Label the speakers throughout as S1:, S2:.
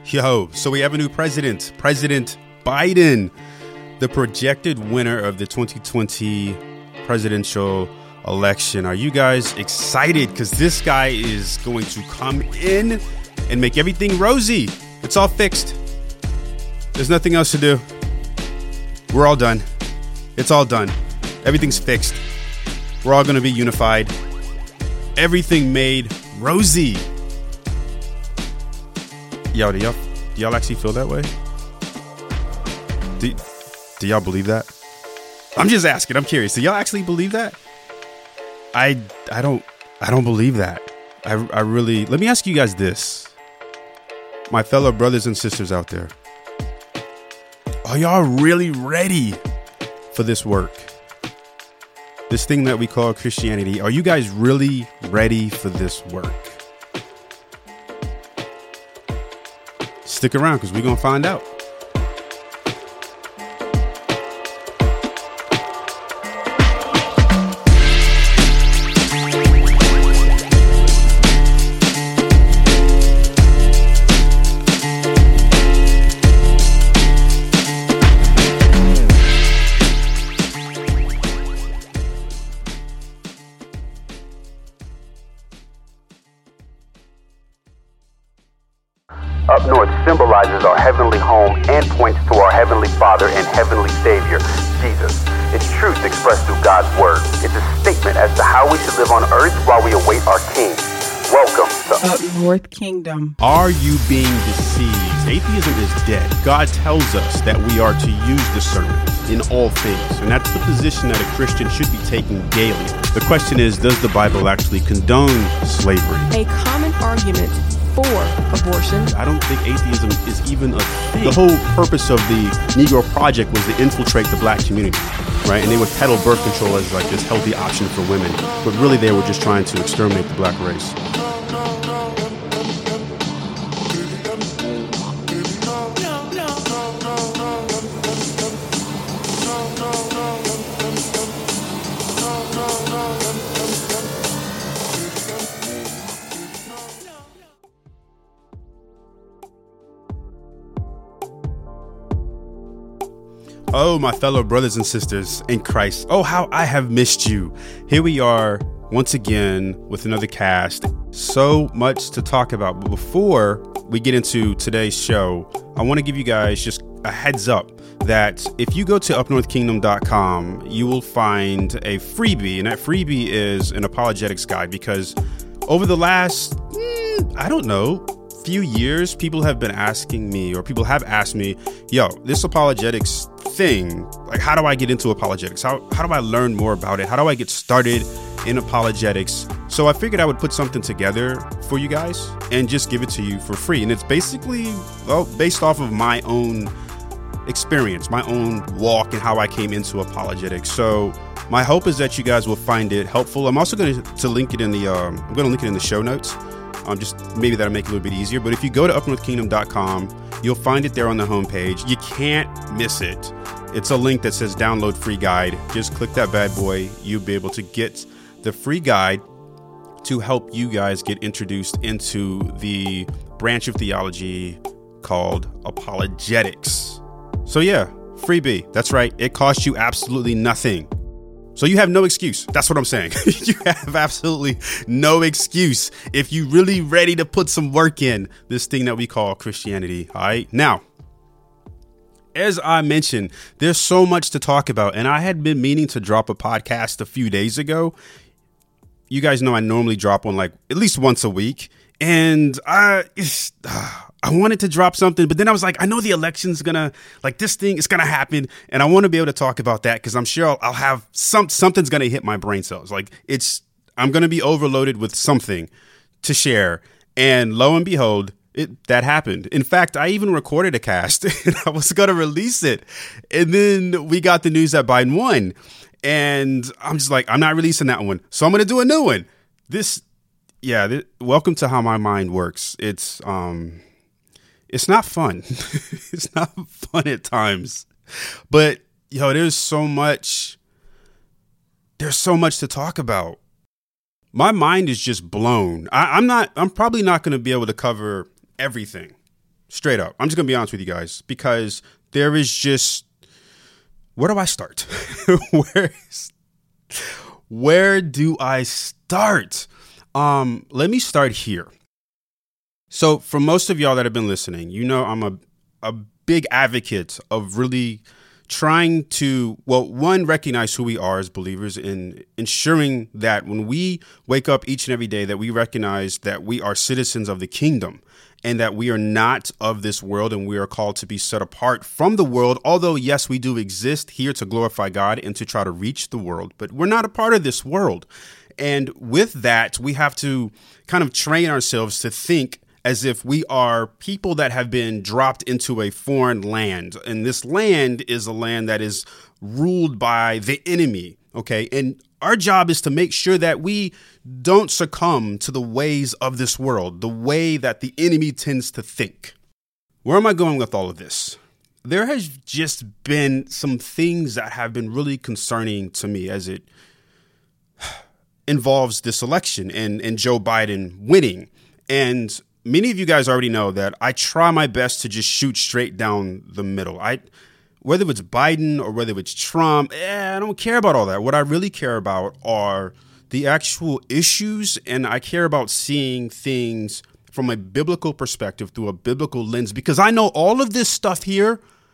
S1: Yo, so we have a new president, President Biden, the projected winner of the 2020 presidential election. Are you guys excited? Because this guy is going to come in and make everything rosy. It's all fixed. There's nothing else to do. We're all done. It's all done. Everything's fixed. We're all going to be unified. Everything made rosy. Yo, do y'all actually feel that way? Do y'all believe that? I'm just asking. I'm curious. Do y'all actually believe that? I don't believe that. I really, let me ask you guys this. My fellow brothers and sisters out there. Are y'all really ready for this work? This thing that we call Christianity. Are you guys really ready for this work? Stick around because we're going to find out.
S2: Up North symbolizes our heavenly home and points to our heavenly Father and heavenly Savior, Jesus. It's truth expressed through God's word. It's a statement as to how we should live on earth while we await our King. Welcome to
S3: Up North Kingdom.
S1: Are you being deceived? Atheism is dead. God tells us that we are to use discernment in all things, and that's the position that a Christian should be taking daily. The question is, does the Bible actually condone slavery?
S3: A common argument for abortion.
S1: I don't think atheism is even a thing. The whole purpose of the Negro Project was to infiltrate the black community, right? And they would peddle birth control as like this healthy option for women, but really they were just trying to exterminate the black race. Oh, my fellow brothers and sisters in Christ. Oh, how I have missed you. Here we are once again with another cast. So much to talk about. But before we get into today's show, I want to give you guys just a heads up that if you go to upnorthkingdom.com, you will find a freebie. And that freebie is an apologetics guide, because over the last, few years, people have been asking me, or people have asked me, yo, this apologetics thing, like, how do I get into apologetics? How do I learn more about it? How do I get started in apologetics? So I figured I would put something together for you guys and just give it to you for free. And it's basically, based off of my own experience, my own walk, and how I came into apologetics. So my hope is that you guys will find it helpful. I'm also going to link it in the, I'm going to link it in the show notes. Just maybe that'll make it a little bit easier. But if you go to upnorthkingdom.com, you'll find it there on the homepage. You can't miss it. It's a link that says download free guide. Just click that bad boy. You'll be able to get the free guide to help you guys get introduced into the branch of theology called apologetics. So yeah, freebie. That's right. It costs you absolutely nothing. So you have no excuse. That's what I'm saying. You have absolutely no excuse if you're really ready to put some work in this thing that we call Christianity. All right. Now, as I mentioned, there's so much to talk about, and I had been meaning to drop a podcast a few days ago. You guys know I normally drop one like at least once a week, and I wanted to drop something, but then I was like, I know the election's gonna, like, this thing is gonna happen, and I want to be able to talk about that because I'm sure I'll have something's gonna hit my brain cells. Like, I'm gonna be overloaded with something to share, and lo and behold, that happened. In fact, I even recorded a cast and I was gonna release it, and then we got the news that Biden won, and I'm just like, I'm not releasing that one, so I'm gonna do a new one. Welcome to how my mind works. It's not fun. It's not fun at times. But, there's so much to talk about. My mind is just blown. I'm probably not going to be able to cover everything Straight up. I'm just going to be honest with you guys, because there is just, where do I start? Where do I start? Let me start here. So for most of y'all that have been listening, you know I'm a big advocate of really trying to, well, one, recognize who we are as believers and ensuring that when we wake up each and every day that we recognize that we are citizens of the kingdom and that we are not of this world and we are called to be set apart from the world. Although, yes, we do exist here to glorify God and to try to reach the world, but we're not a part of this world. And with that, we have to kind of train ourselves to think as if we are people that have been dropped into a foreign land. And this land is a land that is ruled by the enemy. OK, and our job is to make sure that we don't succumb to the ways of this world, the way that the enemy tends to think. Where am I going with all of this? There has just been some things that have been really concerning to me as it involves this election and Joe Biden winning. And many of you guys already know that I try my best to just shoot straight down the middle. Whether it's Biden or whether it's Trump, I don't care about all that. What I really care about are the actual issues, and I care about seeing things from a biblical perspective through a biblical lens, because I know all of this stuff here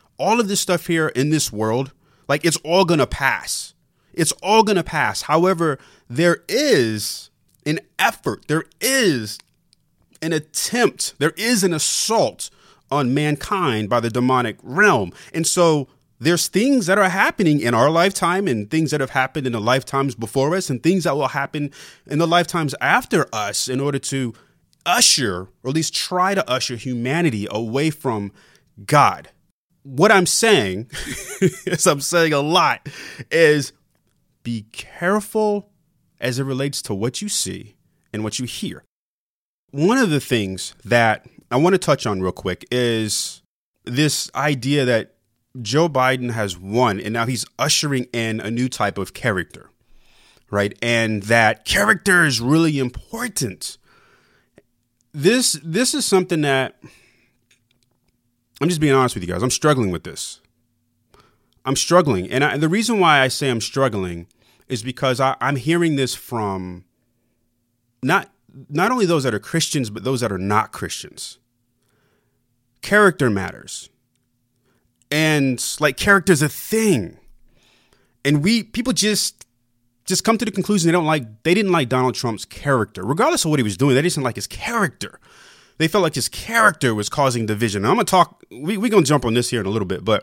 S1: in this world, like it's all going to pass. It's all going to pass. However, there is an effort. There is an attempt. There is an assault on mankind by the demonic realm. And so there's things that are happening in our lifetime and things that have happened in the lifetimes before us and things that will happen in the lifetimes after us in order to usher, or at least try to usher, humanity away from God. What I'm saying, as I'm saying a lot, is be careful as it relates to what you see and what you hear. One of the things that I want to touch on real quick is this idea that Joe Biden has won and now he's ushering in a new type of character, right? And that character is really important. This is something that I'm just being honest with you guys. I'm struggling with this. I'm struggling. And the reason why I say I'm struggling is because I'm hearing this from not only those that are Christians, but those that are not Christians. Character matters. And like character's a thing. And people just come to the conclusion they didn't like Donald Trump's character. Regardless of what he was doing, they didn't like his character. They felt like his character was causing division. Now, I'm going to talk, we're going to jump on this here in a little bit, but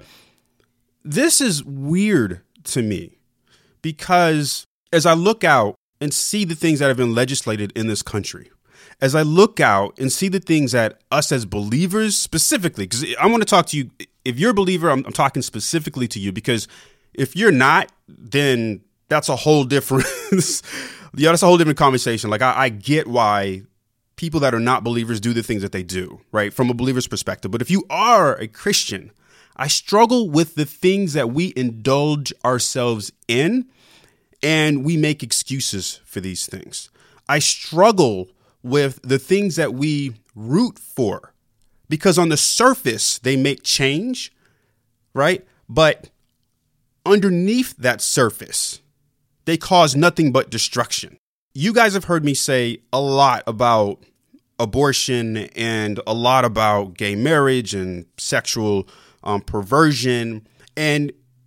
S1: this is weird to me because as I look out and see the things that have been legislated in this country, as I look out and see the things that us as believers specifically, because I want to talk to you, if you're a believer, I'm talking specifically to you, because if you're not, then that's a whole different, that's a whole different conversation. Like I get why people that are not believers do the things that they do, right? From a believer's perspective. But if you are a Christian, I struggle with the things that we indulge ourselves in and we make excuses for these things. I struggle with the things that we root for because on the surface, they make change, right? But underneath that surface, they cause nothing but destruction. You guys have heard me say a lot about abortion and a lot about gay marriage and sexual perversion. And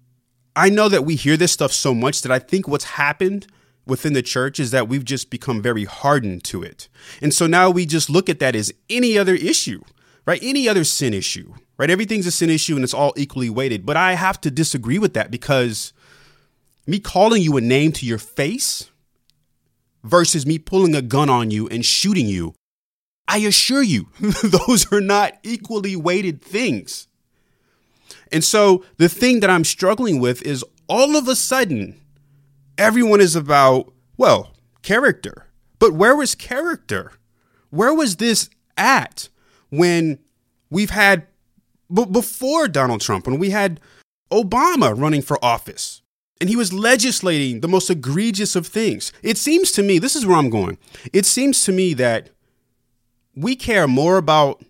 S1: I know that we hear this stuff so much that I think what's happened within the church is that we've just become very hardened to it. And so now we just look at that as any other issue, right? Any other sin issue, right? Everything's a sin issue and it's all equally weighted. But I have to disagree with that because me calling you a name to your face versus me pulling a gun on you and shooting you, I assure you, those are not equally weighted things. And so the thing that I'm struggling with is all of a sudden, everyone is about, well, character. But where was character? Where was this at when we've had, before Donald Trump, when we had Obama running for office? And he was legislating the most egregious of things. It seems to me, this is where I'm going. It seems to me that we care more about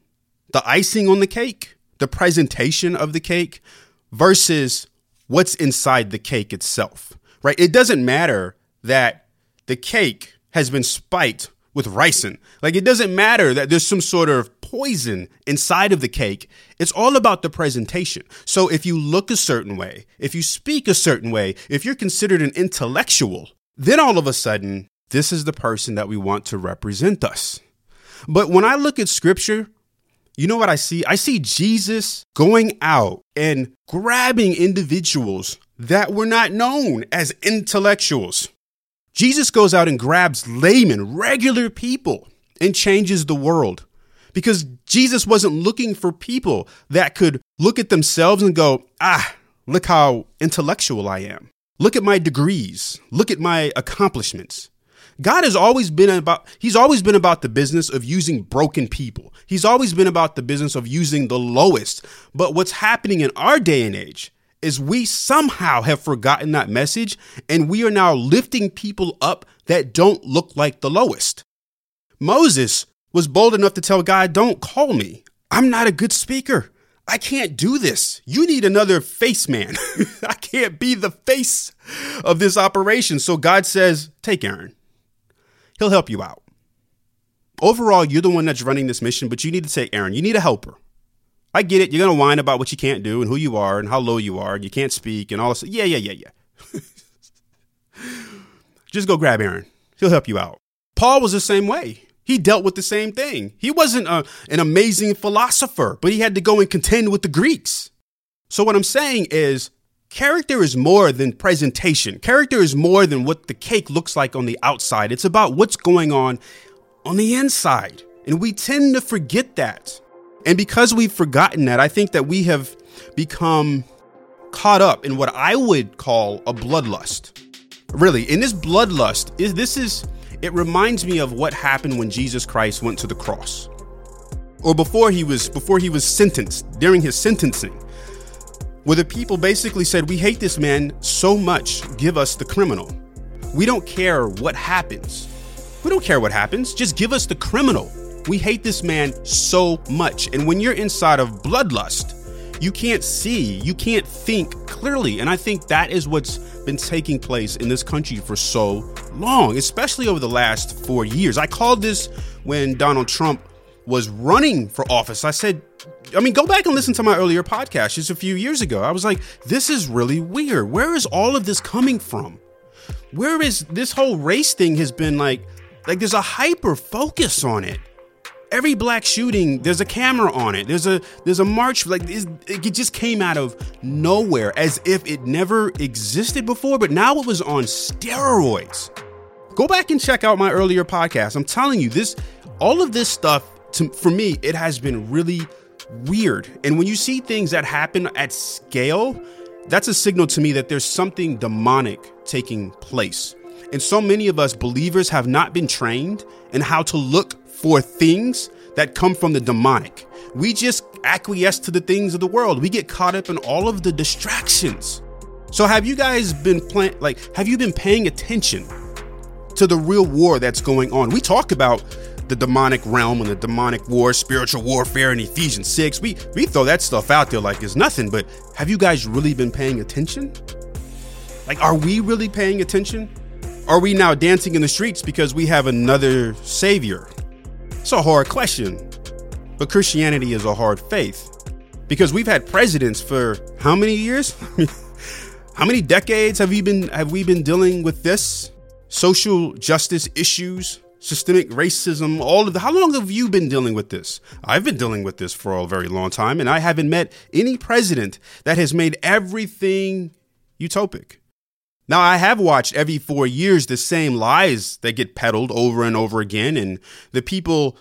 S1: the icing on the cake, the presentation of the cake versus what's inside the cake itself, right? It doesn't matter that the cake has been spiked with ricin. Like, it doesn't matter that there's some sort of poison inside of the cake. It's all about the presentation. So if you look a certain way, if you speak a certain way, if you're considered an intellectual, then all of a sudden, this is the person that we want to represent us. But when I look at scripture, you know what I see? I see Jesus going out and grabbing individuals that were not known as intellectuals. Jesus goes out and grabs laymen, regular people, and changes the world. Because Jesus wasn't looking for people that could look at themselves and go, look how intellectual I am. Look at my degrees. Look at my accomplishments. God has always been about the business of using broken people. He's always been about the business of using the lowest. But what's happening in our day and age is we somehow have forgotten that message, and we are now lifting people up that don't look like the lowest. Moses was bold enough to tell God, don't call me. I'm not a good speaker. I can't do this. You need another face man. I can't be the face of this operation. So God says, take Aaron. He'll help you out. Overall, you're the one that's running this mission, but you need to take Aaron. You need a helper. I get it. You're going to whine about what you can't do and who you are and how low you are and you can't speak and all this. Yeah. Just go grab Aaron. He'll help you out. Paul was the same way. He dealt with the same thing. He wasn't an amazing philosopher, but he had to go and contend with the Greeks. So what I'm saying is character is more than presentation. Character is more than what the cake looks like on the outside. It's about what's going on the inside. And we tend to forget that. And because we've forgotten that, I think that we have become caught up in what I would call a bloodlust. Really, in this bloodlust, it reminds me of what happened when Jesus Christ went to the cross. Or before he was sentenced, during his sentencing, where the people basically said, we hate this man so much, give us the criminal. We don't care what happens. We don't care what happens. Just give us the criminal. We hate this man so much. And when you're inside of bloodlust, you can't see, you can't think clearly. And I think that is what's been taking place in this country for so long, especially over the last 4 years. I called this when Donald Trump was running for office. Go back and listen to my earlier podcast just a few years ago. I was like, this is really weird. Where is all of this coming from? Where is this whole race thing has been like there's a hyper focus on it. Every black shooting, there's a camera on it. There's a march. It just came out of nowhere as if it never existed before, but now it was on steroids. Go back and check out my earlier podcast. I'm telling you, all of this stuff, for me, it has been really weird. And when you see things that happen at scale, that's a signal to me that there's something demonic taking place. And so many of us believers have not been trained in how to look for things that come from the demonic. We just acquiesce to the things of the world. We get caught up in all of the distractions. So have you guys been paying attention to the real war that's going on? We talk about the demonic realm and the demonic war, spiritual warfare in Ephesians 6. We throw that stuff out there like it's nothing, but have you guys really been paying attention? Are we really paying attention? Are we now dancing in the streets because we have another savior? It's a hard question, but Christianity is a hard faith because we've had presidents for how many years? How many decades have we been dealing with this? Social justice issues, systemic racism, how long have you been dealing with this? I've been dealing with this for a very long time, and I haven't met any president that has made everything utopic. Now, I have watched every 4 years the same lies that get peddled over and over again, and the people,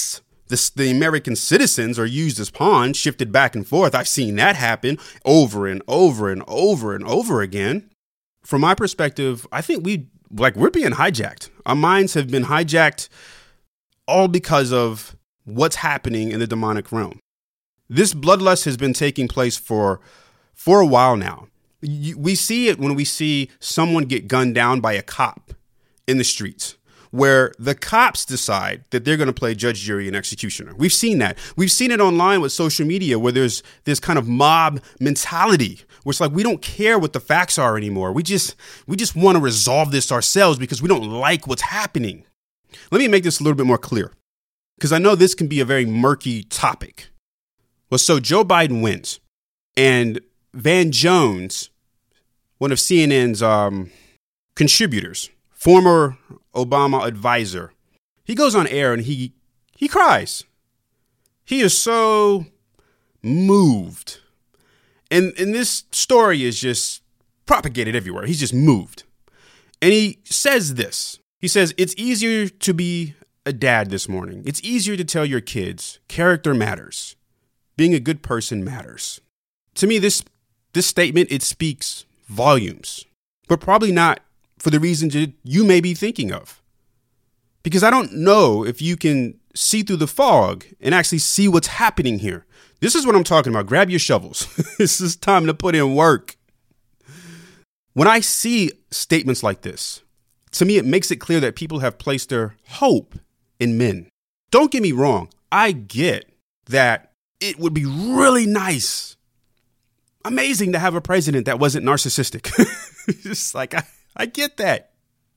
S1: the American citizens, are used as pawns, shifted back and forth. I've seen that happen over and over and over and over again. From my perspective, I think we're being hijacked. Our minds have been hijacked all because of what's happening in the demonic realm. This bloodlust has been taking place for a while now. We see it when we see someone get gunned down by a cop in the streets. where the cops decide that they're going to play judge, jury, and executioner. We've seen that. We've seen it online with social media where there's this kind of mob mentality where it's like we don't care what the facts are anymore. We just want to resolve this ourselves because we don't like what's happening. Let me make this a little bit more clear because I know this can be a very murky topic. Well, so Joe Biden wins and Van Jones, one of CNN's contributors, former Obama advisor, he goes on air and he cries. He is so moved. And this story is just propagated everywhere. He's just moved. And he says this. He says, it's easier to be a dad this morning. It's easier to tell your kids character matters. Being a good person matters. To me, this statement, it speaks volumes, but probably not for the reasons that you may be thinking of. Because I don't know if you can see through the fog and actually see what's happening here. This is what I'm talking about. Grab your shovels. This is time to put in work. When I see statements like this, to me, it makes it clear that people have placed their hope in men. Don't get me wrong. I get that it would be really nice, amazing to have a president that wasn't narcissistic. Just like, I get that.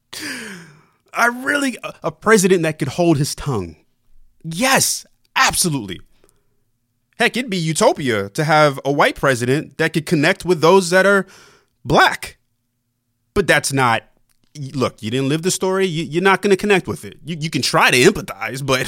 S1: A president that could hold his tongue. Yes, absolutely. Heck, it'd be utopia to have a white president that could connect with those that are black. But that's not, look, you didn't live the story. You're not going to connect with it. You can try to empathize, but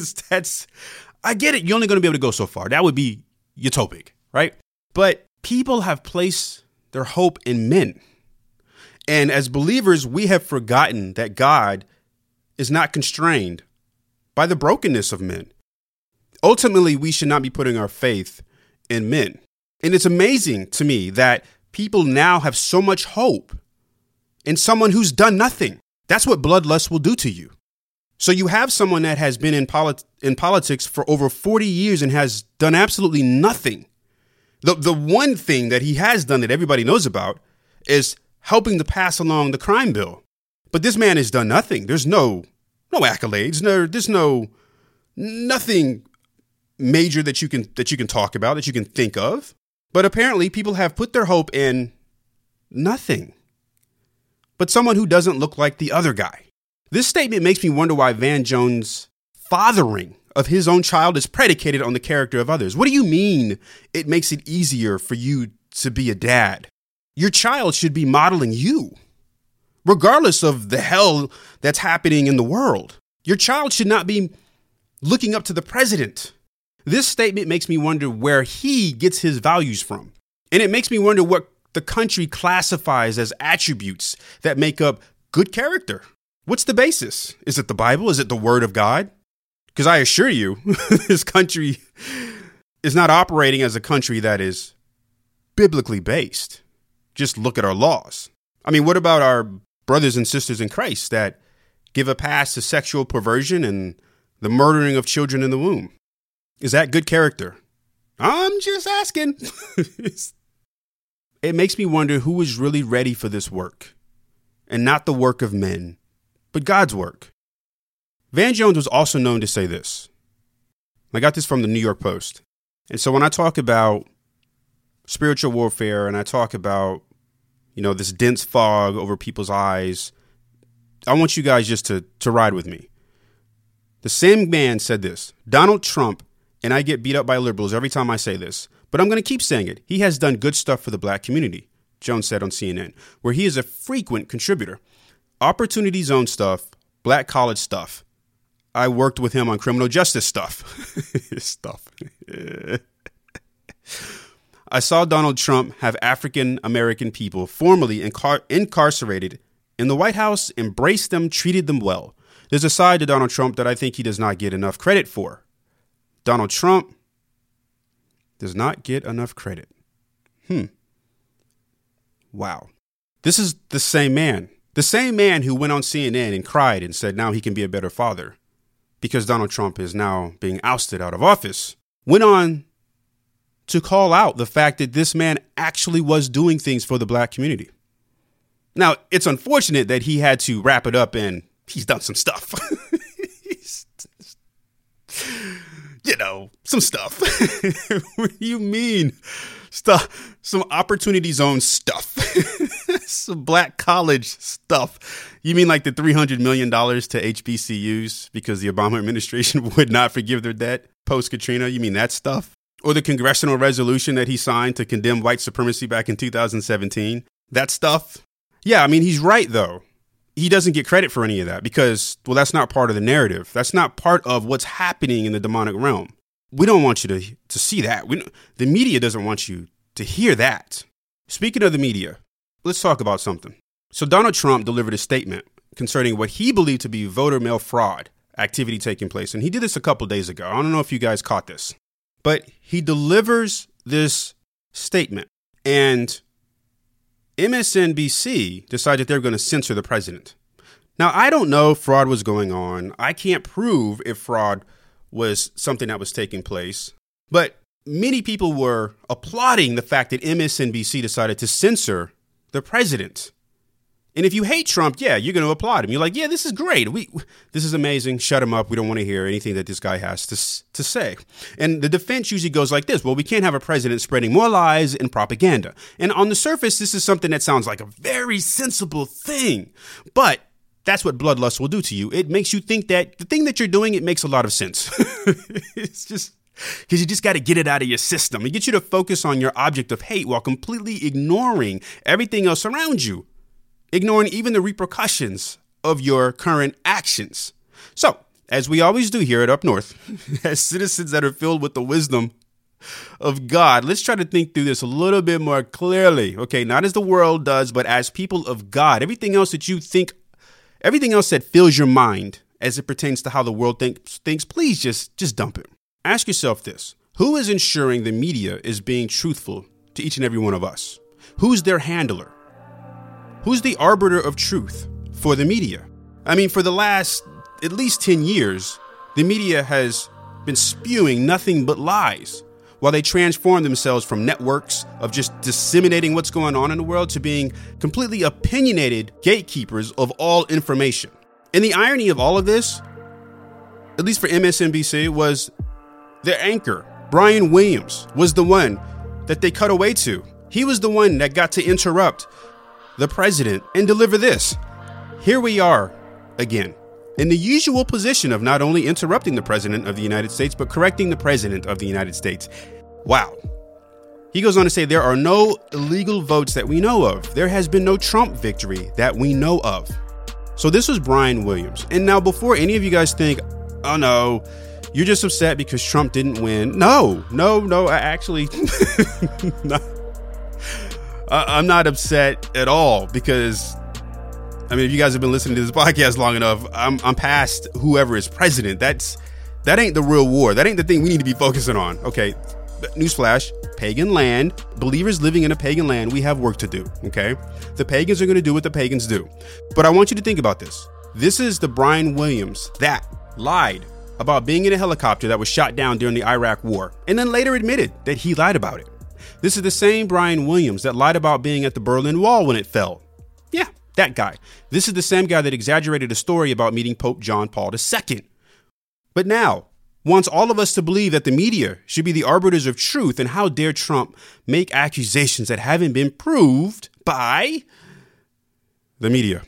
S1: I get it. You're only going to be able to go so far. That would be utopic, right? But people have placed their hope in men. And as believers, we have forgotten that God is not constrained by the brokenness of men. Ultimately, we should not be putting our faith in men. And it's amazing to me that people now have so much hope in someone who's done nothing. That's what bloodlust will do to you. So you have someone that has been in politics for over 40 years and has done absolutely nothing. The one thing that he has done that everybody knows about is helping to pass along the crime bill. But this man has done nothing. There's no accolades. There's nothing major that you can talk about, that you can think of. But apparently people have put their hope in nothing but someone who doesn't look like the other guy. This statement makes me wonder why Van Jones' fathering of his own child is predicated on the character of others. What do you mean it makes it easier for you to be a dad? Your child should be modeling you, regardless of the hell that's happening in the world. Your child should not be looking up to the president. This statement makes me wonder where he gets his values from. And it makes me wonder what the country classifies as attributes that make up good character. What's the basis? Is it the Bible? Is it the Word of God? Because I assure you, this country is not operating as a country that is biblically based. Just look at our laws. I mean, what about our brothers and sisters in Christ that give a pass to sexual perversion and the murdering of children in the womb? Is that good character? I'm just asking. It makes me wonder who is really ready for this work, and not the work of men, but God's work. Van Jones was also known to say this. I got this from the New York Post. And so when I talk about spiritual warfare and I talk about, this dense fog over people's eyes, I want you guys just to ride with me. The same man said this: Donald Trump, and I get beat up by liberals every time I say this, but I'm going to keep saying it. He has done good stuff for the black community, Jones said on CNN, where he is a frequent contributor. Opportunity zone stuff, black college stuff. I worked with him on criminal justice stuff. I saw Donald Trump have African American people formerly incarcerated in the White House, embraced them, treated them well. There's a side to Donald Trump that I think he does not get enough credit for. Donald Trump does not get enough credit. Wow. This is the same man who went on CNN and cried and said now he can be a better father because Donald Trump is now being ousted out of office, went on to call out the fact that this man actually was doing things for the black community. Now, it's unfortunate that he had to wrap it up in he's done some stuff. Some stuff. What do you mean? Stuff, some opportunity zone stuff, some black college stuff. You mean like the $300 million to HBCUs because the Obama administration would not forgive their debt post-Katrina? You mean that stuff? Or the congressional resolution that he signed to condemn white supremacy back in 2017? That stuff? Yeah, I mean, he's right, though. He doesn't get credit for any of that because, well, that's not part of the narrative. That's not part of what's happening in the demonic realm. We don't want you to see that. The media doesn't want you to hear that. Speaking of the media, let's talk about something. So Donald Trump delivered a statement concerning what he believed to be voter mail fraud activity taking place. And he did this a couple days ago. I don't know if you guys caught this, but he delivers this statement and MSNBC decided they're going to censor the president. Now, I don't know if fraud was going on. I can't prove if fraud was something that was taking place, but many people were applauding the fact that MSNBC decided to censor the president. And if you hate Trump, yeah, you're going to applaud him. You're like, yeah, this is great. This is amazing. Shut him up. We don't want to hear anything that this guy has to say. And the defense usually goes like this. Well, we can't have a president spreading more lies and propaganda. And on the surface, this is something that sounds like a very sensible thing. But that's what bloodlust will do to you. It makes you think that the thing that you're doing, it makes a lot of sense. It's just because you just got to get it out of your system. It gets you to focus on your object of hate while completely ignoring everything else around you, ignoring even the repercussions of your current actions. So, as we always do here at Up North, as citizens that are filled with the wisdom of God, let's try to think through this a little bit more clearly. Okay, not as the world does, but as people of God. Everything else that you think, everything else that fills your mind as it pertains to how the world thinks, please just dump it. Ask yourself this. Who is ensuring the media is being truthful to each and every one of us? Who's their handler? Who's the arbiter of truth for the media? I mean, for the last at least 10 years, the media has been spewing nothing but lies while they transform themselves from networks of just disseminating what's going on in the world to being completely opinionated gatekeepers of all information. And the irony of all of this, at least for MSNBC, was their anchor, Brian Williams, was the one that they cut away to. He was the one that got to interrupt the president and deliver this. Here we are again, in the usual position of not only interrupting the president of the United States, but correcting the president of the United States. Wow. He goes on to say there are no illegal votes that we know of. There has been no Trump victory that we know of. So this was Brian Williams. And now before any of you guys think, oh no, you're just upset because Trump didn't win. No, I actually, I'm not upset at all because, I mean, if you guys have been listening to this podcast long enough, I'm past whoever is president. That ain't the real war. That ain't the thing we need to be focusing on. Okay. Newsflash, pagan land, believers living in a pagan land, we have work to do, okay? The pagans are going to do what the pagans do. But I want you to think about this. This is the Brian Williams that lied about being in a helicopter that was shot down during the Iraq war, and then later admitted that he lied about it. This is the same Brian Williams that lied about being at the Berlin Wall when it fell. Yeah, that guy. This is the same guy that exaggerated a story about meeting Pope John Paul II. But now, wants all of us to believe that the media should be the arbiters of truth, and how dare Trump make accusations that haven't been proved by the media.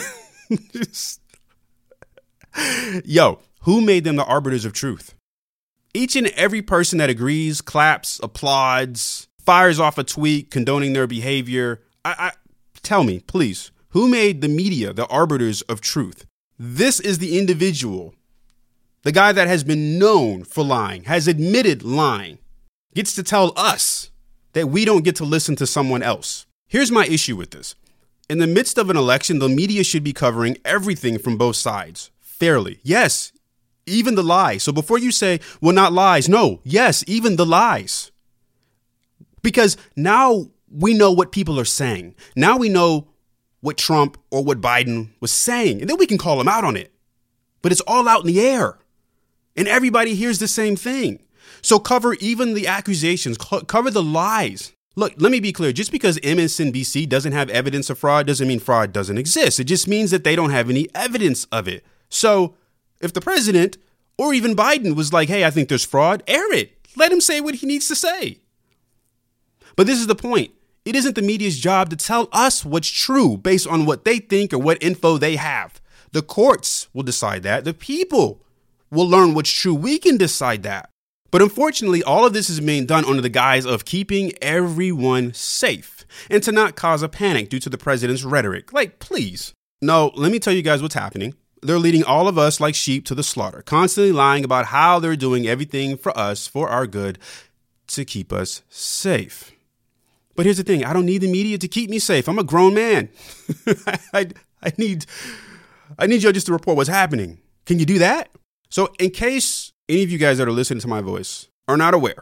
S1: Yo, who made them the arbiters of truth? Each and every person that agrees, claps, applauds, fires off a tweet condoning their behavior. Tell me, please, who made the media the arbiters of truth? This is the individual, the guy that has been known for lying, has admitted lying, gets to tell us that we don't get to listen to someone else. Here's my issue with this. In the midst of an election, the media should be covering everything from both sides fairly. Yes, even the lies. So before you say, well, not lies. No, yes, even the lies. Because now we know what people are saying. Now we know what Trump or what Biden was saying. And then we can call them out on it. But it's all out in the air. And everybody hears the same thing. So cover even the accusations, cover the lies Look, let me be clear. Just because MSNBC doesn't have evidence of fraud doesn't mean fraud doesn't exist. It just means that they don't have any evidence of it. So if the president or even Biden was like, hey, I think there's fraud, air it. Let him say what he needs to say. But this is the point. It isn't the media's job to tell us what's true based on what they think or what info they have. The courts will decide that. The people will learn what's true. We can decide that. But unfortunately, all of this is being done under the guise of keeping everyone safe and to not cause a panic due to the president's rhetoric. Like, please. No, let me tell you guys what's happening. They're leading all of us like sheep to the slaughter, constantly lying about how they're doing everything for us, for our good, to keep us safe. But here's the thing. I don't need the media to keep me safe. I'm a grown man. I need y'all just to report what's happening. Can you do that? So in case any of you guys that are listening to my voice are not aware,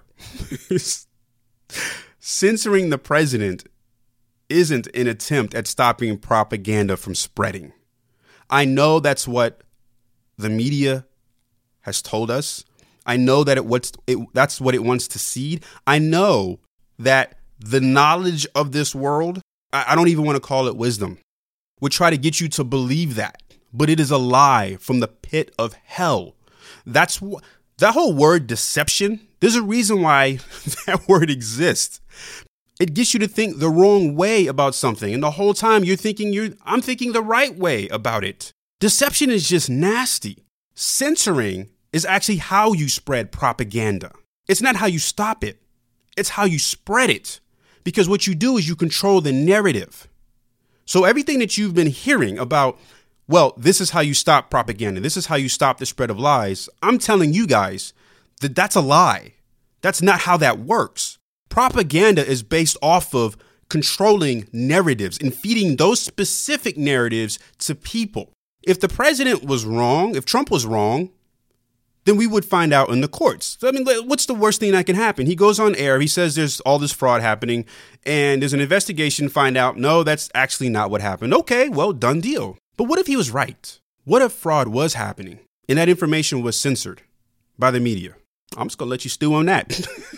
S1: censoring the president isn't an attempt at stopping propaganda from spreading. I know that's what the media has told us. I know that that's what it wants to seed. I know that the knowledge of this world, I don't even want to call it wisdom, would try to get you to believe that. But it is a lie from the pit of hell. That's that whole word deception. There's a reason why that word exists. It gets you to think the wrong way about something. And the whole time I'm thinking the right way about it. Deception is just nasty. Censoring is actually how you spread propaganda. It's not how you stop it. It's how you spread it. Because what you do is you control the narrative. So everything that you've been hearing about, well, this is how you stop propaganda. This is how you stop the spread of lies. I'm telling you guys that that's a lie. That's not how that works. Propaganda is based off of controlling narratives and feeding those specific narratives to people. If the president was wrong, if Trump was wrong, then we would find out in the courts. I mean, what's the worst thing that can happen? He goes on air. He says there's all this fraud happening and there's an investigation. Find out, no, that's actually not what happened. Okay, well, done deal. But what if he was right? What if fraud was happening and that information was censored by the media? I'm just going to let you stew on that.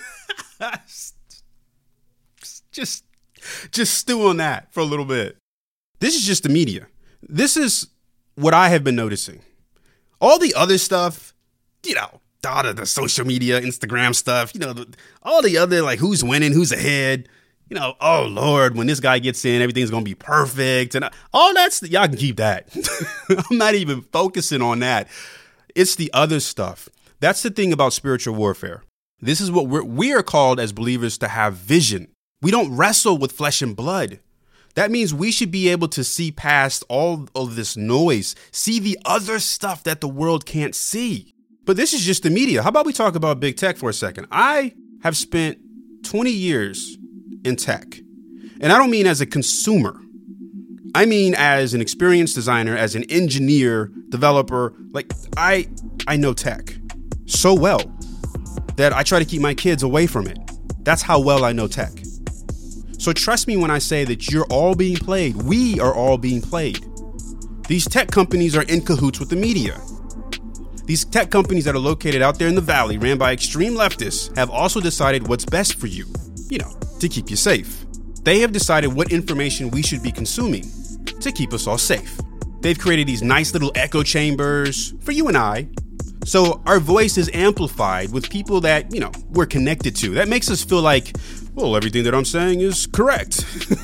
S1: just stew on that for a little bit. This is just the media. This is what I have been noticing. All the other stuff, the social media, Instagram stuff, all the other, like who's winning, who's ahead, oh Lord, when this guy gets in, everything's going to be perfect. And all that's, y'all can keep that. I'm not even focusing on that. It's the other stuff. That's the thing about spiritual warfare. This is what we are called as believers to have vision. We don't wrestle with flesh and blood. That means we should be able to see past all of this noise, see the other stuff that the world can't see. But this is just the media. How about we talk about big tech for a second? I have spent 20 years in tech, and I don't mean as a consumer. I mean as an experienced designer, as an engineer, developer. Like I know tech so well that I try to keep my kids away from it. That's how well I know tech. So trust me when I say that you're all being played. We are all being played. These tech companies are in cahoots with the media. These tech companies that are located out there in the valley, ran by extreme leftists, have also decided what's best for you, to keep you safe. They have decided what information we should be consuming to keep us all safe. They've created these nice little echo chambers for you and I. So our voice is amplified with people that, we're connected to. That makes us feel like, well, everything that I'm saying is correct.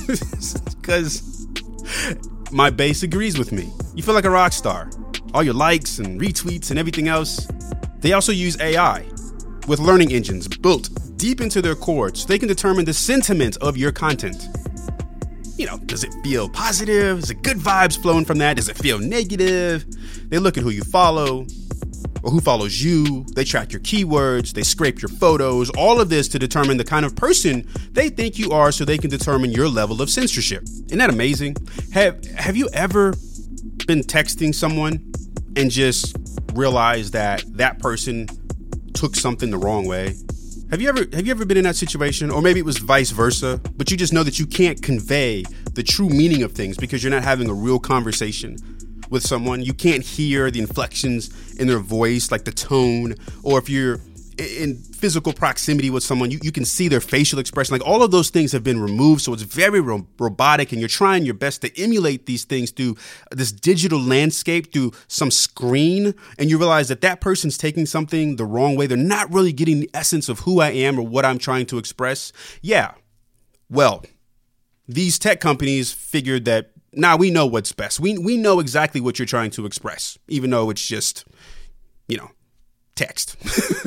S1: Because my base agrees with me. You feel like a rock star. All your likes and retweets and everything else. They also use AI with learning engines built deep into their core so they can determine the sentiment of your content. Does it feel positive? Is it good vibes flowing from that? Does it feel negative? They look at who you follow or who follows you. They track your keywords. They scrape your photos. All of this to determine the kind of person they think you are so they can determine your level of censorship. Isn't that amazing? Have you ever been texting someone and just realized that person took something the wrong way? Have you ever been in that situation? Or maybe it was vice versa, but you just know that you can't convey the true meaning of things because you're not having a real conversation with someone. You can't hear the inflections in their voice, like the tone, or if you're in physical proximity with someone. You can see their facial expression. Like all of those things have been removed. So it's very robotic, and you're trying your best to emulate these things through this digital landscape, through some screen. And you realize that person's taking something the wrong way. They're not really getting the essence of who I am or what I'm trying to express. Yeah. Well, these tech companies figured that, we know what's best. We know exactly what you're trying to express, even though it's just, text.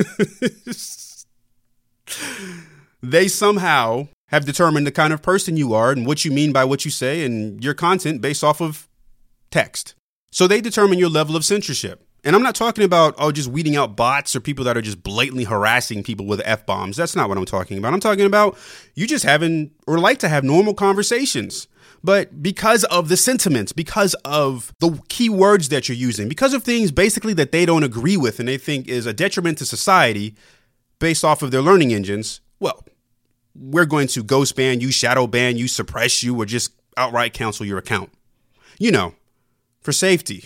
S1: They somehow have determined the kind of person you are and what you mean by what you say and your content based off of text. So they determine your level of censorship. And I'm not talking about, just weeding out bots or people that are just blatantly harassing people with F-bombs. That's not what I'm talking about. I'm talking about you just having or like to have normal conversations. But because of the sentiments, because of the key words that you're using, because of things basically that they don't agree with and they think is a detriment to society based off of their learning engines, well, we're going to ghost ban you, shadow ban you, suppress you, or just outright cancel your account. For safety.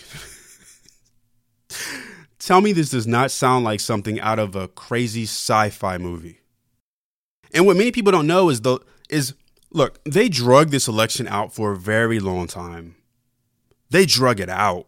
S1: Tell me this does not sound like something out of a crazy sci-fi movie. And what many people don't know is look, they drug this election out for a very long time. They drug it out.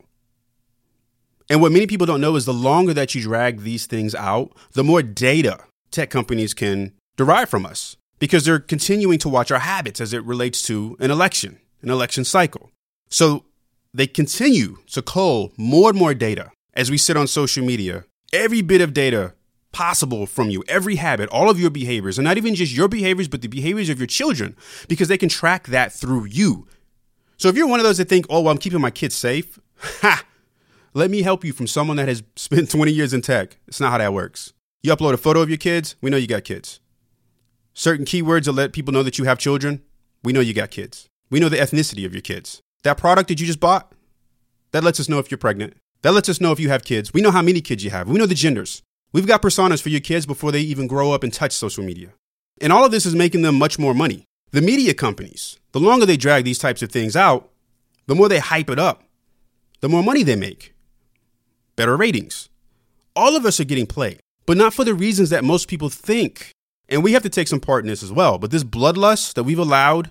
S1: And what many people don't know is the longer that you drag these things out, the more data tech companies can derive from us because they're continuing to watch our habits as it relates to an election cycle. So they continue to cull more and more data as we sit on social media. Every bit of data possible from you, every habit, all of your behaviors, and not even just your behaviors, but the behaviors of your children, because they can track that through you. So if you're one of those that think, I'm keeping my kids safe, let me help you from someone that has spent 20 years in tech. It's not how that works. You upload a photo of your kids, we know you got kids. Certain keywords that let people know that you have children, we know you got kids. We know the ethnicity of your kids. That product that you just bought, that lets us know if you're pregnant. That lets us know if you have kids. We know how many kids you have. We know the genders. We've got personas for your kids before they even grow up and touch social media. And all of this is making them much more money. The media companies, the longer they drag these types of things out, the more they hype it up, the more money they make. Better ratings. All of us are getting played, but not for the reasons that most people think. And we have to take some part in this as well. But this bloodlust that we've allowed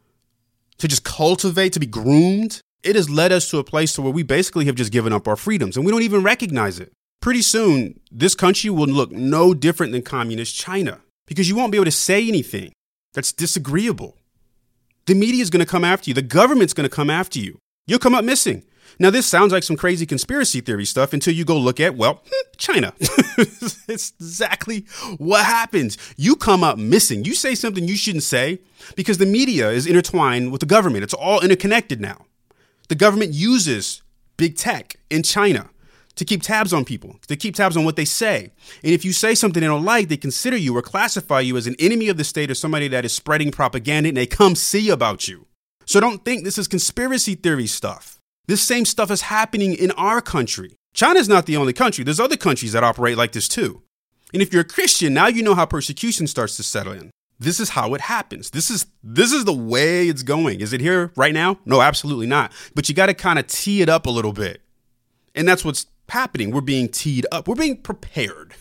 S1: to just cultivate, to be groomed, it has led us to a place to where we basically have just given up our freedoms and we don't even recognize it. Pretty soon, this country will look no different than communist China because you won't be able to say anything that's disagreeable. The media is going to come after you. The government's going to come after you. You'll come up missing. Now, this sounds like some crazy conspiracy theory stuff until you go look at, China. It's exactly what happens. You come up missing. You say something you shouldn't say because the media is intertwined with the government. It's all interconnected now. The government uses big tech in China to keep tabs on people, to keep tabs on what they say. And if you say something they don't like, they consider you or classify you as an enemy of the state or somebody that is spreading propaganda, and they come see about you. So don't think this is conspiracy theory stuff. This same stuff is happening in our country. China's not the only country. There's other countries that operate like this too. And if you're a Christian, now you know how persecution starts to settle in. This is how it happens. This is the way it's going. Is it here right now? No, absolutely not. But you got to kind of tee it up a little bit. And that's what's happening. We're being teed up. We're being prepared.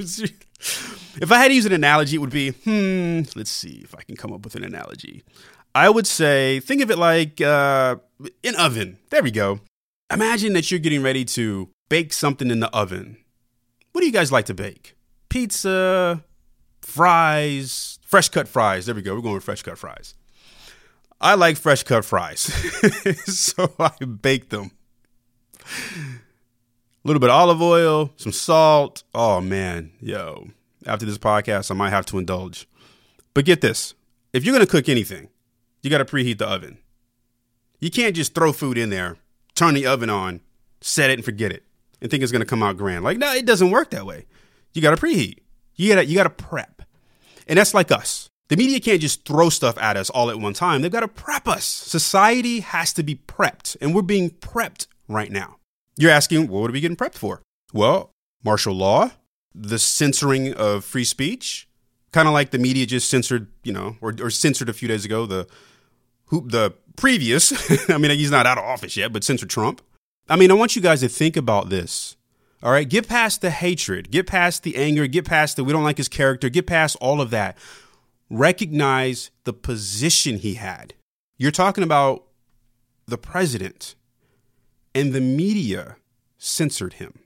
S1: If I had to use an analogy, it would be, let's see if I can come up with an analogy. I would say, think of it like an oven. There we go. Imagine that you're getting ready to bake something in the oven. What do you guys like to bake? Pizza, fries, fresh cut fries. There we go. We're going with fresh cut fries. I like fresh cut fries. So I bake them. A little bit of olive oil, some salt. Oh, man. After this podcast, I might have to indulge. But get this. If you're going to cook anything, you got to preheat the oven. You can't just throw food in there, turn the oven on, set it and forget it, and think it's going to come out grand. Like, no, it doesn't work that way. You got to preheat. You got to prep. And that's like us. The media can't just throw stuff at us all at one time. They've got to prep us. Society has to be prepped, and we're being prepped right now. You're asking, what are we getting prepped for? Well, martial law, the censoring of free speech, kind of like the media just censored, or censored a few days ago, the previous, I mean, he's not out of office yet, but censored Trump. I mean, I want you guys to think about this. All right. Get past the hatred, get past the anger, get past the we don't like his character, get past all of that. Recognize the position he had. You're talking about the president, and the media censored him.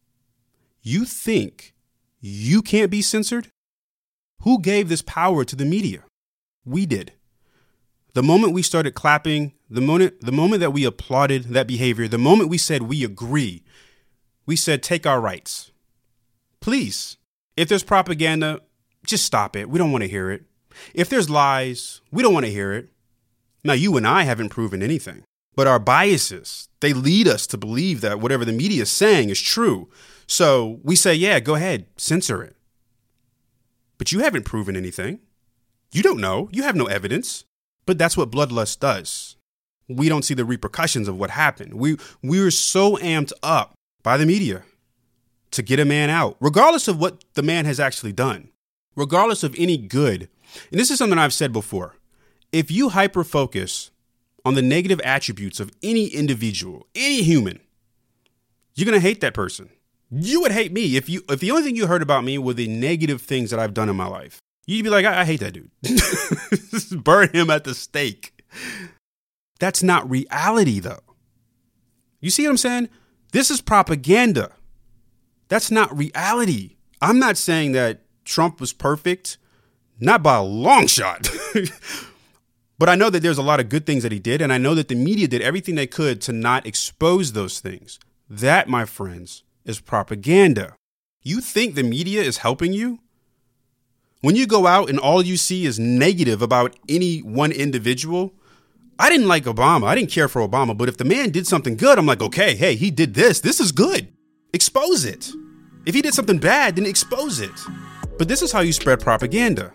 S1: You think you can't be censored? Who gave this power to the media? We did. The moment we started clapping, the moment that we applauded that behavior, the moment we said we agree, we said take our rights. Please, if there's propaganda, just stop it. We don't want to hear it. If there's lies, we don't want to hear it. Now, you and I haven't proven anything, but our biases, they lead us to believe that whatever the media is saying is true. So we say, yeah, go ahead, censor it. But you haven't proven anything. You don't know. You have no evidence. But that's what bloodlust does. We don't see the repercussions of what happened. We were so amped up by the media to get a man out, regardless of what the man has actually done, regardless of any good. And this is something I've said before. If you hyper-focus on the negative attributes of any individual, any human, you're going to hate that person. You would hate me if the only thing you heard about me were the negative things that I've done in my life. You'd be like, I hate that dude. Burn him at the stake. That's not reality, though. You see what I'm saying? This is propaganda. That's not reality. I'm not saying that Trump was perfect, not by a long shot. But I know that there's a lot of good things that he did, and I know that the media did everything they could to not expose those things. That, my friends, is propaganda. You think the media is helping you? When you go out and all you see is negative about any one individual, I didn't like Obama. I didn't care for Obama. But if the man did something good, I'm like, okay, hey, he did this. This is good. Expose it. If he did something bad, then expose it. But this is how you spread propaganda.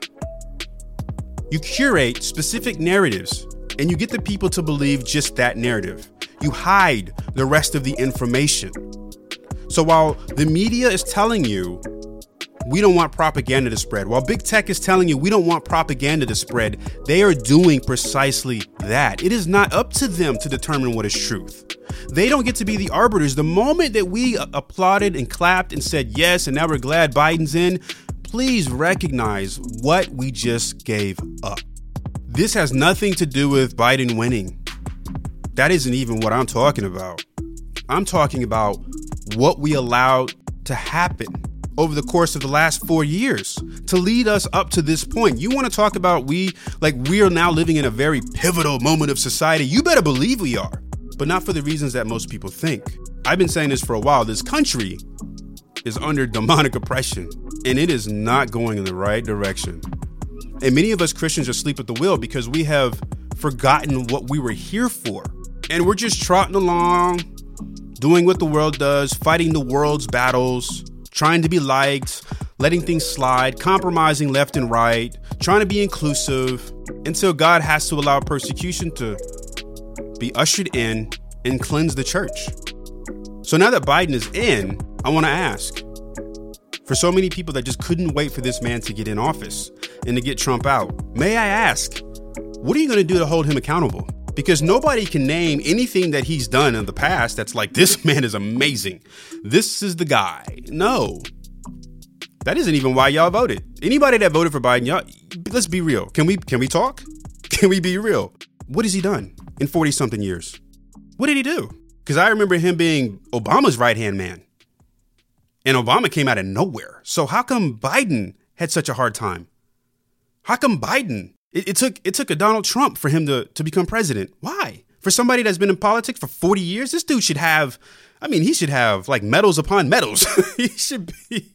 S1: You curate specific narratives and you get the people to believe just that narrative. You hide the rest of the information. So while the media is telling you we don't want propaganda to spread, while big tech is telling you we don't want propaganda to spread, they are doing precisely that. It is not up to them to determine what is truth. They don't get to be the arbiters. The moment that we applauded and clapped and said yes, and now we're glad Biden's in, please recognize what we just gave up. This has nothing to do with Biden winning. That isn't even what I'm talking about. I'm talking about what we allowed to happen over the course of the last 4 years to lead us up to this point. You want to talk about we are now living in a very pivotal moment of society. You better believe we are, but not for the reasons that most people think. I've been saying this for a while. This country is under demonic oppression, and it is not going in the right direction. And many of us Christians are asleep at the wheel because we have forgotten what we were here for. And we're just trotting along, doing what the world does, fighting the world's battles, trying to be liked, letting things slide, compromising left and right, trying to be inclusive, until God has to allow persecution to be ushered in and cleanse the church. So now that Biden is in, I want to ask, for so many people that just couldn't wait for this man to get in office and to get Trump out, may I ask, what are you going to do to hold him accountable? Because nobody can name anything that he's done in the past that's like, this man is amazing. This is the guy. No, that isn't even why y'all voted. Anybody that voted for Biden, y'all, let's be real. Can we talk? Can we be real? What has he done in 40 something years? What did he do? Because I remember him being Obama's right-hand man. And Obama came out of nowhere. So how come Biden had such a hard time? How come Biden? It took a Donald Trump for him to become president. Why? For somebody that's been in politics for 40 years, this dude should have, he should have like medals upon medals. It should be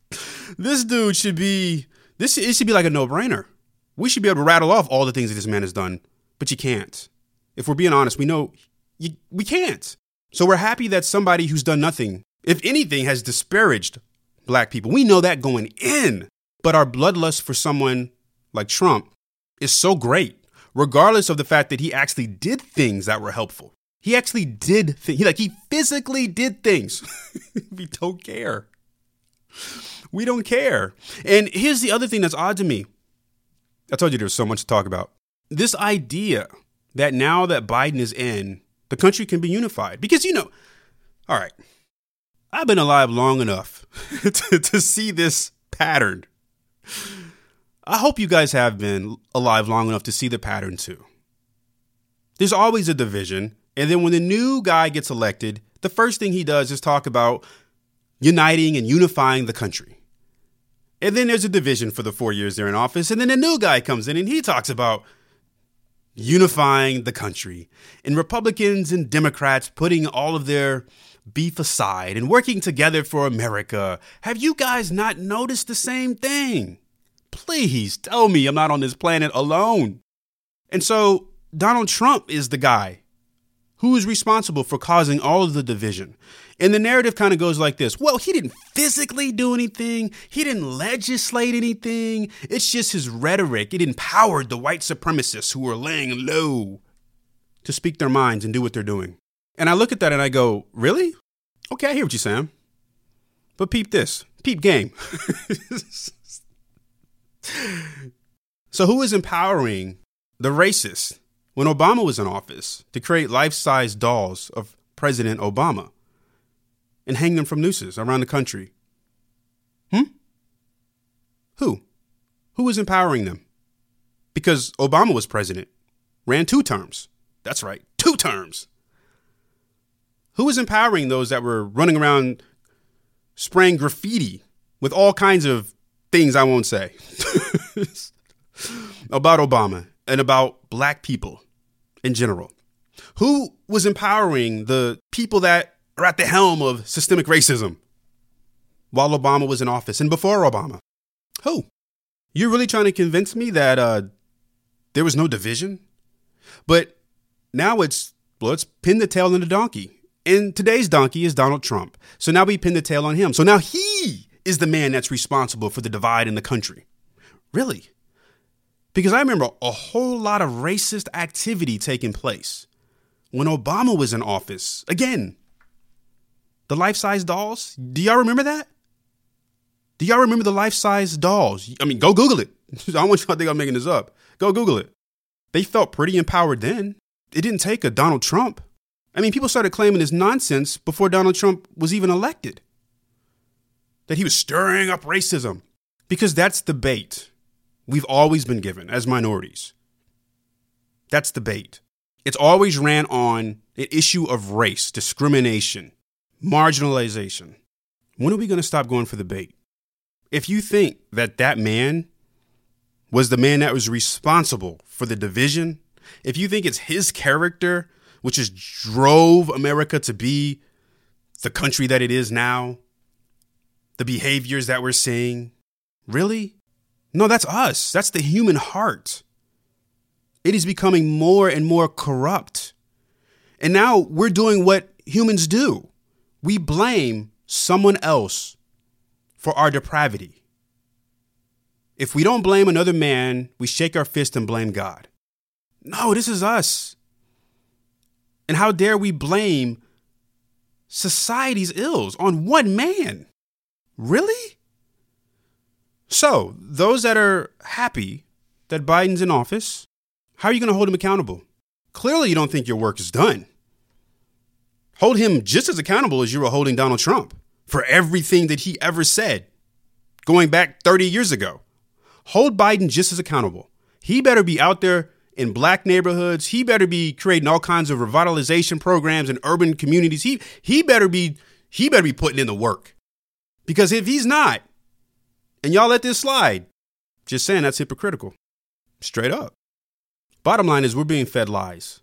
S1: like a no-brainer. We should be able to rattle off all the things that this man has done, but you can't. If we're being honest, we know we can't. So we're happy that somebody who's done nothing, if anything, has disparaged black people. We know that going in, but our bloodlust for someone like Trump is so great, regardless of the fact that he actually did things that were helpful. He actually did things. He physically did things. We don't care. We don't care. And here's the other thing that's odd to me. I told you there's so much to talk about. This idea that now that Biden is in, the country can be unified. Because, all right, I've been alive long enough to see this pattern. I hope you guys have been alive long enough to see the pattern too. There's always a division. And then when the new guy gets elected, the first thing he does is talk about uniting and unifying the country. And then there's a division for the 4 years they're in office. And then a new guy comes in and he talks about unifying the country, and Republicans and Democrats putting all of their beef aside and working together for America. Have you guys not noticed the same thing? Please tell me I'm not on this planet alone. And so Donald Trump is the guy who is responsible for causing all of the division. And the narrative kind of goes like this. Well, he didn't physically do anything. He didn't legislate anything. It's just his rhetoric. It empowered the white supremacists who were laying low to speak their minds and do what they're doing. And I look at that and I go, really? Okay, I hear what you're saying. But peep this. Peep game. So who is empowering the racists when Obama was in office to create life-size dolls of President Obama and hang them from nooses around the country? Who? Who was empowering them? Because Obama was president, ran 2 terms. That's right, 2 terms. Who was empowering those that were running around spraying graffiti with all kinds of things I won't say about Obama and about black people in general? Who was empowering the people that are at the helm of systemic racism while Obama was in office and before Obama? Who? You're really trying to convince me that there was no division? But now let's pin the tail on the donkey. And today's donkey is Donald Trump. So now we pin the tail on him. So now he is the man that's responsible for the divide in the country. Really? Because I remember a whole lot of racist activity taking place when Obama was in office. Again, the life-size dolls. Do y'all remember that? Do y'all remember the life-size dolls? I mean, go Google it. I don't want y'all to think I'm making this up. Go Google it. They felt pretty empowered then. It didn't take a Donald Trump. I mean, people started claiming this nonsense before Donald Trump was even elected, that he was stirring up racism, because that's the bait we've always been given as minorities. That's the bait. It's always ran on an issue of race, discrimination, marginalization. When are we going to stop going for the bait? If you think that man was the man that was responsible for the division, if you think it's his character which has drove America to be the country that it is now, the behaviors that we're seeing, really? No, that's us. That's the human heart. It is becoming more and more corrupt. And now we're doing what humans do. We blame someone else for our depravity. If we don't blame another man, we shake our fist and blame God. No, this is us. And how dare we blame society's ills on one man? Really? So, those that are happy that Biden's in office, how are you going to hold him accountable? Clearly, you don't think your work is done. Hold him just as accountable as you were holding Donald Trump for everything that he ever said going back 30 years ago. Hold Biden just as accountable. He better be out there in black neighborhoods. He better be creating all kinds of revitalization programs in urban communities. He better be putting in the work. Because if he's not, and y'all let this slide, just saying that's hypocritical. Straight up. Bottom line is we're being fed lies.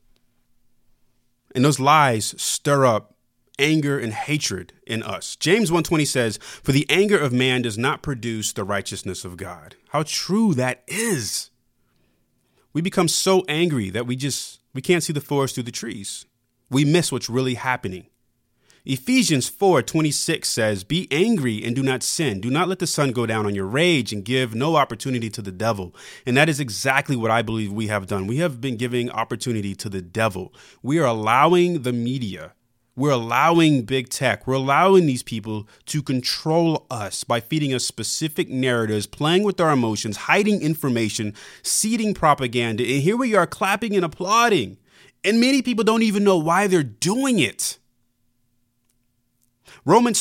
S1: And those lies stir up anger and hatred in us. James 1:20 says, "For the anger of man does not produce the righteousness of God." How true that is. We become so angry that we can't see the forest through the trees. We miss what's really happening. Ephesians 4:26 says, "Be angry and do not sin. Do not let the sun go down on your rage and give no opportunity to the devil." And that is exactly what I believe we have done. We have been giving opportunity to the devil. We are allowing the media. We're allowing big tech. We're allowing these people to control us by feeding us specific narratives, playing with our emotions, hiding information, seeding propaganda. And here we are clapping and applauding. And many people don't even know why they're doing it. Romans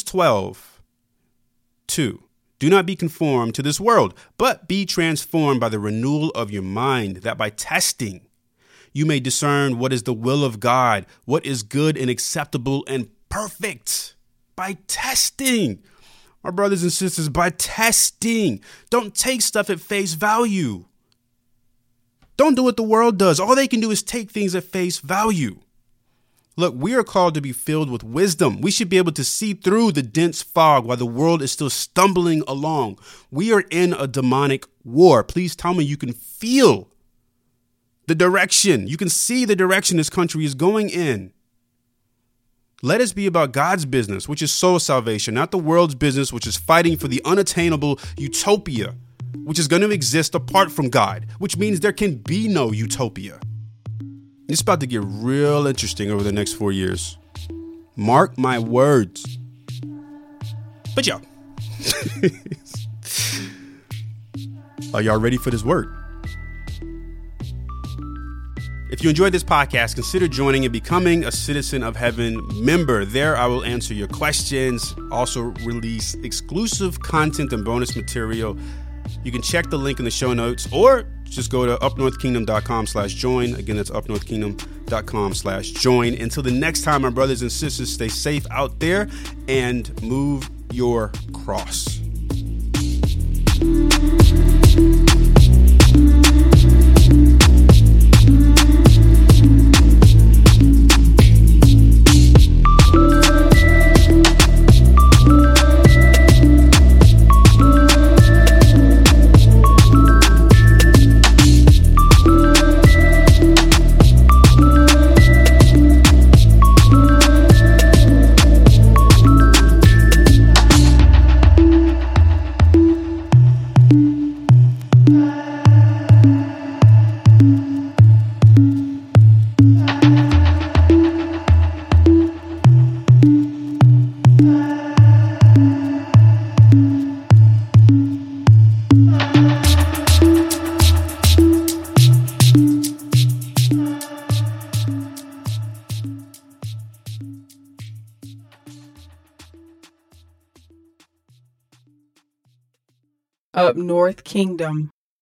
S1: 12:2. Do not be conformed to this world, but be transformed by the renewal of your mind, that by testing you may discern what is the will of God, what is good and acceptable and perfect. By testing, my brothers and sisters, by testing. Don't take stuff at face value. Don't do what the world does. All they can do is take things at face value. Look, we are called to be filled with wisdom. We should be able to see through the dense fog while the world is still stumbling along. We are in a demonic war. Please tell me you can feel the direction. You can see the direction this country is going in. Let us be about God's business, which is soul salvation, not the world's business, which is fighting for the unattainable utopia, which is going to exist apart from God, which means there can be no utopia. It's about to get real interesting over the next 4 years. Mark my words. But yo, are y'all ready for this word? If you enjoyed this podcast, consider joining and becoming a Citizen of Heaven member. There, I will answer your questions, also release exclusive content and bonus material. You can check the link in the show notes or just go to upnorthkingdom.com/join. Again, that's upnorthkingdom.com/join. Until the next time, my brothers and sisters, stay safe out there and move your cross.
S3: Up North Kingdom.